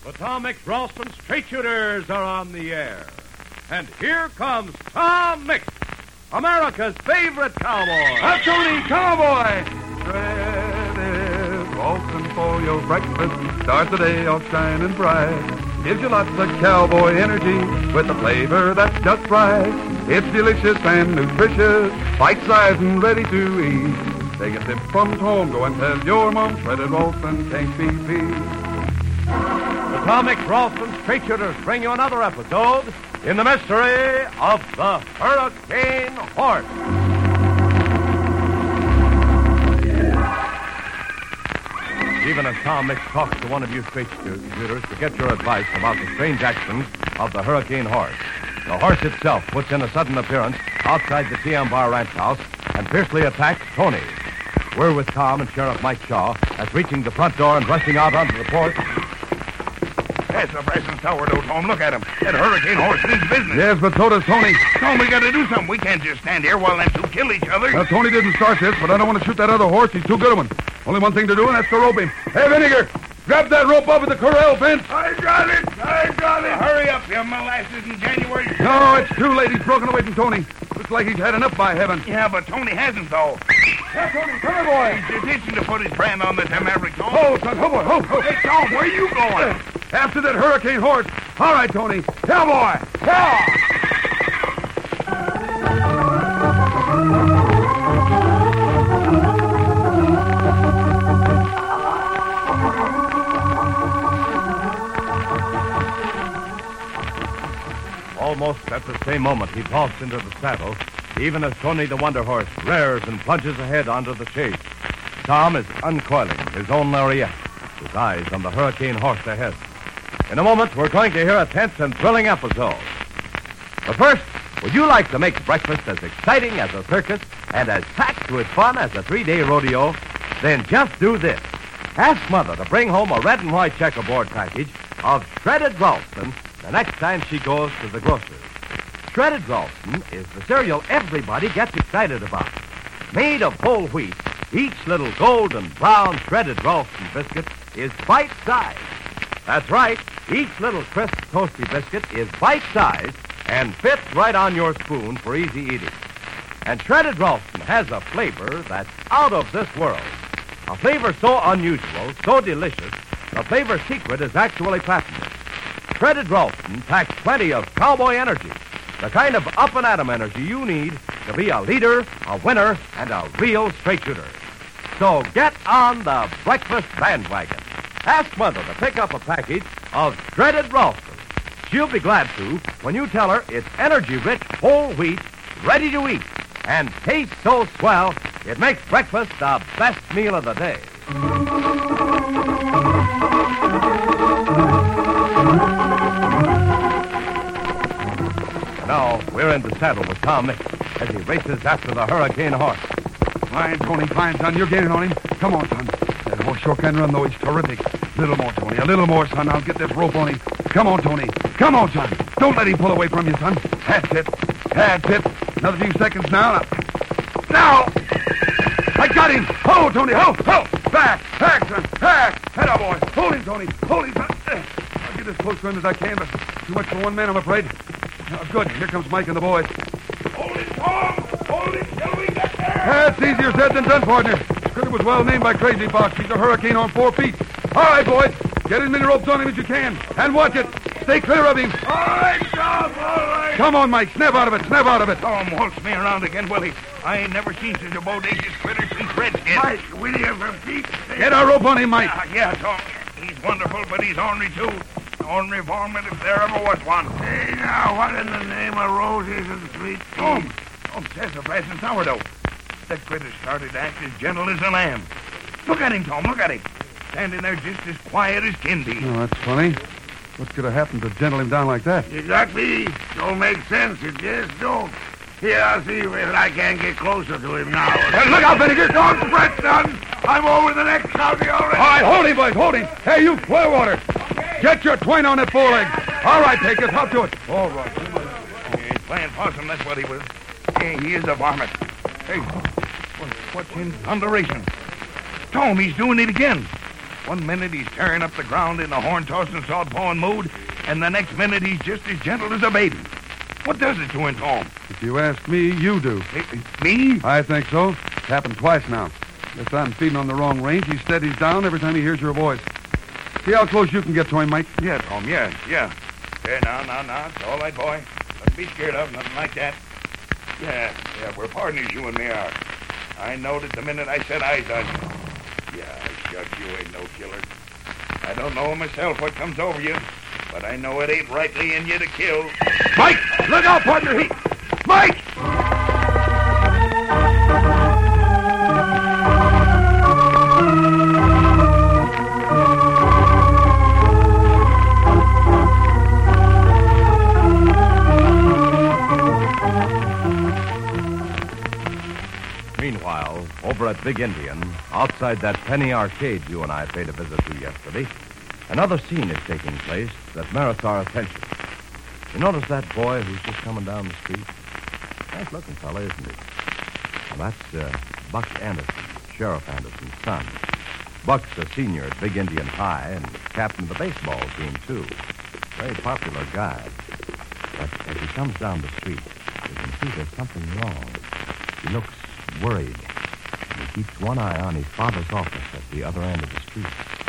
Atomic Ralston Straight Shooters are on the air. And here comes Tom Mix, America's favorite cowboy. That's Tony Cowboy! Shredded Ralston for your breakfast. Starts the day off shining bright. Gives you lots of cowboy energy with a flavor that's just right. It's delicious and nutritious, bite-sized and ready to eat. Take a sip from home, go and tell your mom Shredded Ralston can't be beat. Atomic Ralston Straight Shooters bring you another episode in the mystery of the Hurricane Horse. Even as Tom Mix talks to one of you straight shooters to get your advice about the strange actions of the Hurricane Horse, the horse itself puts in a sudden appearance outside the T.M. Bar Ranch house and fiercely attacks Tony. We're with Tom and Sheriff Mike Shaw as reaching the front door and rushing out onto the porch. That's the Bryson sourdough, Tom. Look at him. That Hurricane Horse means business. Yes, but so does Tony. Tom, we got to do something. We can't just stand here while them two kill each other. Tony didn't start this, but I don't want to shoot that other horse. He's too good a one. Only one thing to do, and that's to rope him. Hey, Vinegar, grab that rope up at the corral fence. I got it. Hurry up, you molasses in January. No, it's too late. He's broken away from Tony. Looks like he's had enough, by heaven. Yeah, but Tony hasn't, though. Yeah, Tony, come here, boy. He's itching to put his brand on the Tamarick, Tom. Oh, son, oh, boy, oh. Hey, Tom, where you going? After that Hurricane Horse. All right, Tony. Cowboy. Yeah. Almost at the same moment, he vaults into the saddle, even as Tony the Wonder Horse rears and plunges ahead onto the chase. Tom is uncoiling his own lariat, his eyes on the Hurricane Horse ahead. In a moment, we're going to hear a tense and thrilling episode. But first, would you like to make breakfast as exciting as a circus and as packed with fun as a 3-day rodeo? Then just do this. Ask Mother to bring home a red and white checkerboard package of Shredded Ralston the next time she goes to the grocer's. Shredded Ralston is the cereal everybody gets excited about. Made of whole wheat, each little golden brown Shredded Ralston biscuit is bite-sized. That's right, each little crisp toasty biscuit is bite-sized and fits right on your spoon for easy eating. And Shredded Ralston has a flavor that's out of this world. A flavor so unusual, so delicious, the flavor secret is actually patented. Shredded Ralston packs plenty of cowboy energy, the kind of up-and-atom energy you need to be a leader, a winner, and a real straight shooter. So get on the breakfast bandwagon. Ask Mother to pick up a package of Shredded Ralston. She'll be glad to when you tell her it's energy-rich whole wheat, ready to eat, and tastes so swell it makes breakfast the best meal of the day. Now, we're in the saddle with Tom Mix as he races after the Hurricane Horse. Fine, Tony, fine, son. You're gaining on him. Come on, son. That horse sure can run, though. He's terrific. Little more, Tony. A little more, son. I'll get this rope on him. Come on, Tony. Come on, son. Don't let him pull away from you, son. That's it. That's it. Another few seconds now. Now! I got him. Ho, Tony. Ho, ho. Back, son. Back. Head up, boy. Hold him, Tony. Hold him, son. I'll get as close to him as I can, but too much for one man, I'm afraid. Good. Here comes Mike and the boys. Hold it, Tom. Hold it till we get there. That's easier said than done, partner. Critter was well named by Crazy Box. He's a hurricane on 4 feet. All right, boys. Get as many ropes on him as you can. And watch it. Stay clear of him. All right, Tom. All right. Come on, Mike. Snap out of it. Snap out of it. Tom, waltz me around again, Willie. I ain't never seen such a bodacious critter since Redskin. Mike, will you for Pete's sake? Get our rope on him, Mike. Yeah, Tom. He's wonderful, but he's ornery, too. Ornery varmint if there ever was one. Hey, now, what in the name of roses and sweet tea? Tom, sassafras and sourdough. That critter started to act as gentle as a lamb. Look at him, Tom, look at him. Standing there just as quiet as can be. Oh, that's funny. What could have happened to gentle him down like that? Exactly. Don't make sense. It just don't. Here, I'll see if I can get closer to him now. Look out, Vinegar. Don't fret, son. I'm over the next county already. All right, hold him, boys. Hold him. Hey, you, Clearwater. Get your twine on that foreleg. All right, Pecos. Hop to it. All right. He's playing possum, that's what he was. Hey, he is a varmint. Hey, what's in thunderation? Tom, he's doing it again. 1 minute he's tearing up the ground in a horn-tossing, salt-pawing mood, and the next minute he's just as gentle as a baby. What does it to him, Tom? If you ask me, you do. Me? I think so. It's happened twice now. This time feeding on the wrong range, he steadies down every time he hears your voice. See how close you can get to him, Mike? Yeah, Tom, yeah. Hey, now. It's all right, boy. Don't be scared of nothing like that. Yeah, we're partners, you and me are. I knowed it the minute I set eyes on you. Yeah, shucks, you ain't no killer. I don't know myself what comes over you, but I know it ain't rightly in you to kill. Mike! Look out, partner! Mike! Meanwhile, over at Big Indian, outside that penny arcade you and I paid a visit to yesterday, another scene is taking place that merits our attention. You notice that boy who's just coming down the street? Nice-looking fella, isn't he? Well, that's Buck Anderson, Sheriff Anderson's son. Buck's a senior at Big Indian High and captain of the baseball team, too. Very popular guy. But as he comes down the street, you can see there's something wrong. He looks worried. And he keeps one eye on his father's office at the other end of the street.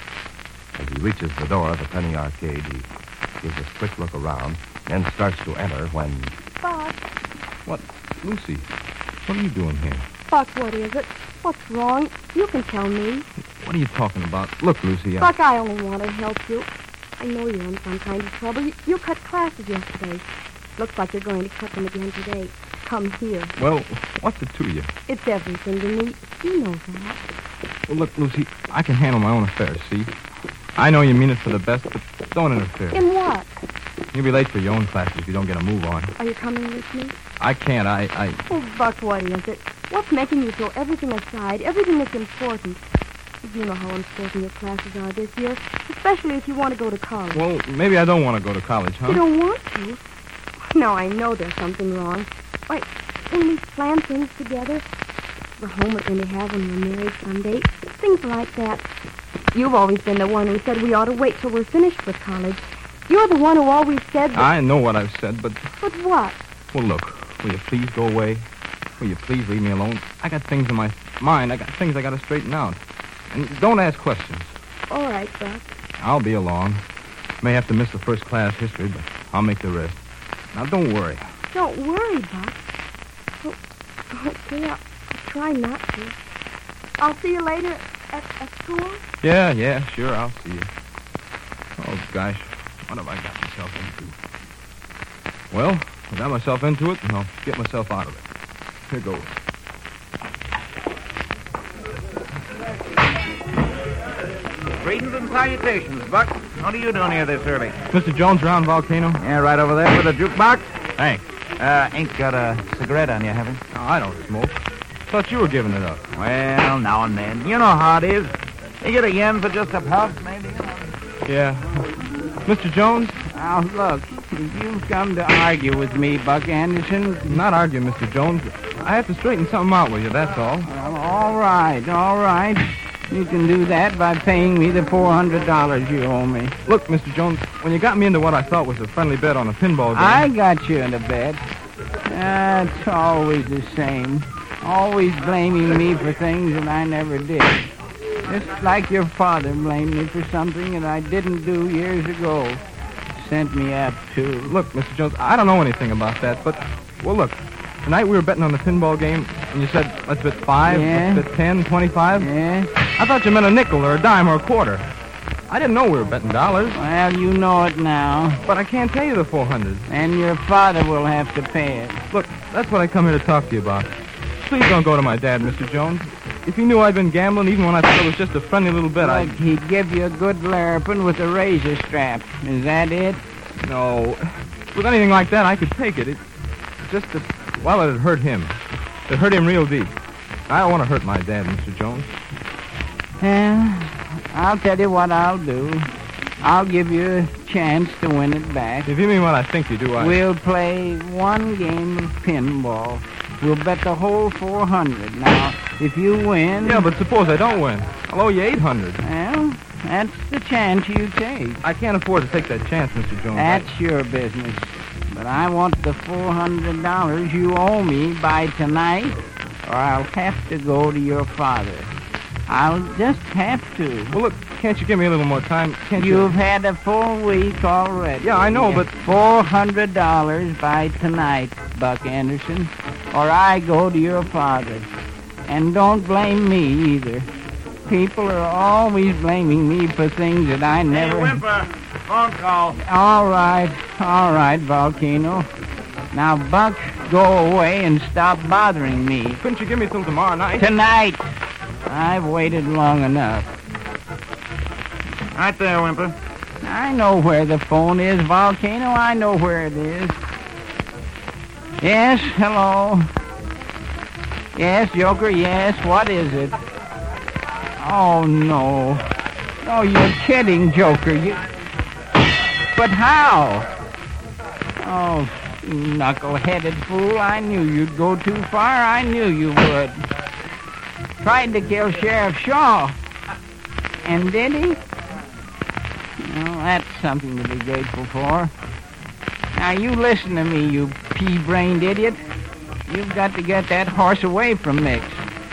As he reaches the door of the penny arcade, he gives a quick look around, then starts to enter when... Buck. What? Lucy, what are you doing here? Buck, what is it? What's wrong? You can tell me. What are you talking about? Look, Lucy, Buck, I only want to help you. I know you're in some kind of trouble. You cut classes yesterday. Looks like you're going to cut them again today. Come here. Well, what's it to you? It's everything to me. You know that. Well, look, Lucy, I can handle my own affairs, see? I know you mean it for the best, but don't interfere. In what? You'll be late for your own classes if you don't get a move on. Are you coming with me? I can't, Oh, Buck, what is it? What's making you throw everything aside, everything that's important? You know how important your classes are this year, especially if you want to go to college. Well, maybe I don't want to go to college, huh? You don't want to? Now, I know there's something wrong. Why, when we plan things together, the home we're going to have when we're married someday, things like that. You've always been the one who said we ought to wait till we're finished with college. You're the one who always said that... I know what I've said, but... But what? Well, look, will you please go away? Will you please leave me alone? I got things in my mind. I got things I got to straighten out. And don't ask questions. All right, Buck. I'll be along. May have to miss the first class history, but I'll make the rest. Now, don't worry. Don't worry, Buck. Oh, okay, I'll try not to. I'll see you later at school. Yeah, sure, I'll see you. Oh, gosh, what have I got myself into? Well, I got myself into it, and I'll get myself out of it. Here goes. Greetings and salutations, Buck. What are you doing here this early? Mr. Jones around Volcano? Yeah, right over there with a jukebox. Thanks. Ain't got a cigarette on you, have you? No, I don't smoke. Thought you were giving it up. Well, now and then. You know how it is. You get a yen for just a puff, maybe. Yeah. Mr. Jones? Now, look, you've come to argue with me, Buck Anderson. Not argue, Mr. Jones. I have to straighten something out with you, that's all. Well, all right. You can do that by paying me the $400 you owe me. Look, Mr. Jones, when you got me into what I thought was a friendly bet on a pinball game... I got you in a bet. It's always the same. Always blaming me for things that I never did. Just like your father blamed me for something that I didn't do years ago. Sent me up, too. Look, Mr. Jones, I don't know anything about that, but... Well, look, tonight we were betting on the pinball game, and you said, let's bet 5, Yeah. let's bet 10, 25. Yeah? I thought you meant a nickel or a dime or a quarter. I didn't know we were betting dollars, Well, you know it now. but I can't pay you the 400. And your father will have to pay it. Look, that's what I come here to talk to you about. Please don't go to my dad, Mr. Jones. If he knew I'd been gambling, even when I thought it was just a friendly little bet, Look, he'd give you a good larrapin with a razor strap. Is that it? No. With anything like that, I could take it. It's just that, well, it'd hurt him. It hurt him real deep. I don't want to hurt my dad, Mr. Jones. Well, I'll tell you what I'll do. I'll give you a chance to win it back. If you mean what I think you do, We'll play one game of pinball. We'll bet the whole 400. Now, if you win... Yeah, but suppose I don't win. I'll owe you 800. Well, That's the chance you take. I can't afford to take that chance, Mr. Jones. That's your business. But I want the $400 you owe me by tonight, or I'll have to go to your father. I'll just have to. Well, look, can't you give me a little more time? Can't you? You've had a full week already. Yeah, I know, but... $400 by tonight, Buck Anderson, or I go to your father. And don't blame me either. People are always blaming me for things that I never... Hey, Whymper, phone call. All right, Volcano. Now, Buck, go away and stop bothering me. Couldn't you give me till tomorrow night? Tonight. I've waited long enough. Right there, Whymper. I know where the phone is, Volcano. I know where it is. Yes, hello. Yes, Joker, yes. What is it? Oh, no. No, you're kidding, Joker. But how? Oh, knuckle-headed fool. I knew you'd go too far. I knew you would. Tried to kill Sheriff Shaw. And did he? Well, that's something to be grateful for. Now, you listen to me, you pea-brained idiot. You've got to get that horse away from Mix.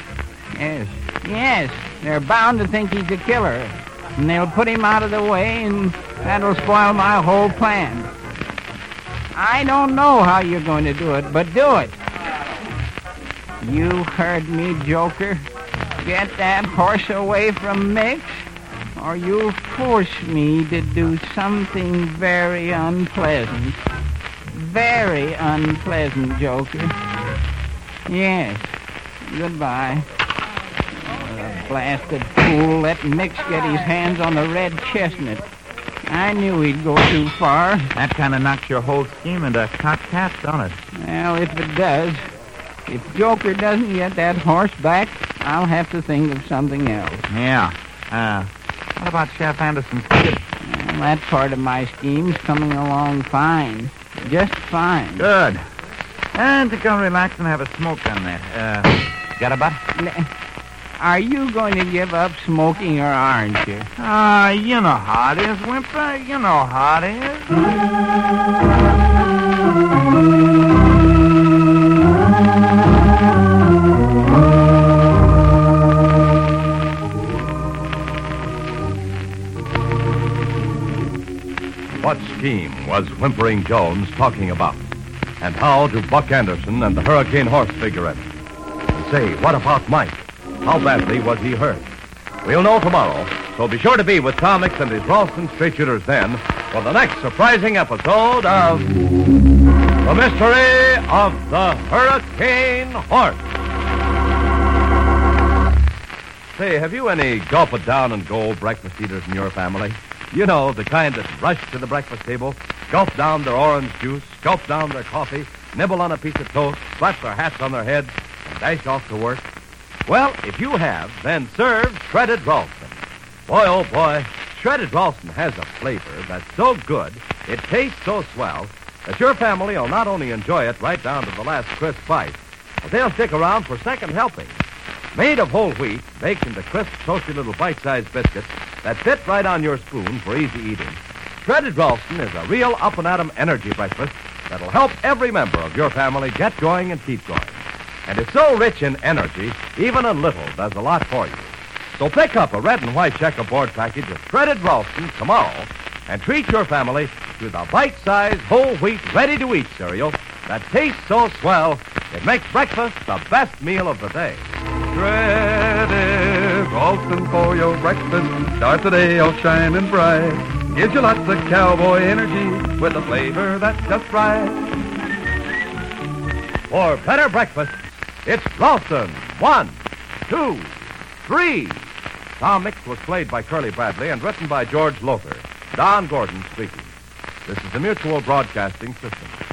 Yes. They're bound to think he's a killer. And they'll put him out of the way, and that'll spoil my whole plan. I don't know how you're going to do it, but do it. You heard me, Joker. Get that horse away from Mix, or you'll force me to do something very unpleasant. Very unpleasant, Joker. Yes. Goodbye. The blasted fool let Mix get his hands on the red chestnut. I knew he'd go too far. That kind of knocks your whole scheme into cocked hats, don't it? Well, if it does. If Joker doesn't get that horse back, I'll have to think of something else. Yeah. What about Sheriff Anderson's kid? Well, that part of my scheme's coming along fine. Just fine. Good. And to go relax and have a smoke down there. Got a butt? Are you going to give up smoking or aren't you? You know how it is, Whymper. You know how it is. What scheme was Whimpering Jones talking about? And how do Buck Anderson and the Hurricane Horse figure in? Say, what about Mike? How badly was he hurt? We'll know tomorrow, so be sure to be with Tom Mix and his Ralston Straight Shooters then for the next surprising episode of The Mystery of the Hurricane Horse. Say, have you any gulp-it-down-and-go breakfast eaters in your family? You know, the kind that rush to the breakfast table, gulp down their orange juice, gulp down their coffee, nibble on a piece of toast, slap their hats on their heads, and dash off to work. Well, if you have, then serve Shredded Ralston. Boy, oh boy, Shredded Ralston has a flavor that's so good, it tastes so swell, that your family will not only enjoy it right down to the last crisp bite, but they'll stick around for second helping. Made of whole wheat, baked into crisp, toasty little bite-sized biscuits that fit right on your spoon for easy eating. Shredded Ralston is a real up-and-atom energy breakfast that'll help every member of your family get going and keep going. And it's so rich in energy, even a little does a lot for you. So pick up a red and white checkerboard package of Shredded Ralston tomorrow and treat your family to the bite-sized, whole wheat, ready-to-eat cereal that tastes so swell, it makes breakfast the best meal of the day. Shredded Ralston for your breakfast. Start the day all shining bright. Gives you lots of cowboy energy with a flavor that's just right. For better breakfast, it's Ralston. 1, 2, 3. Tom Mix was played by Curly Bradley and written by George Lothar. Don Gordon speaking. This is the Mutual Broadcasting System.